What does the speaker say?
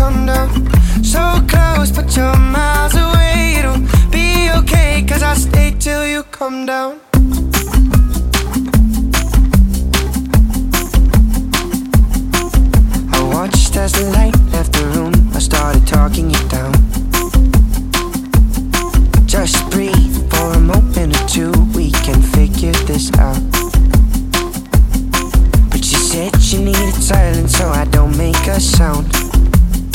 come down. So close, but you're miles away. It'll be okay, cause I'll stay till you come down. I watched as the light left the room.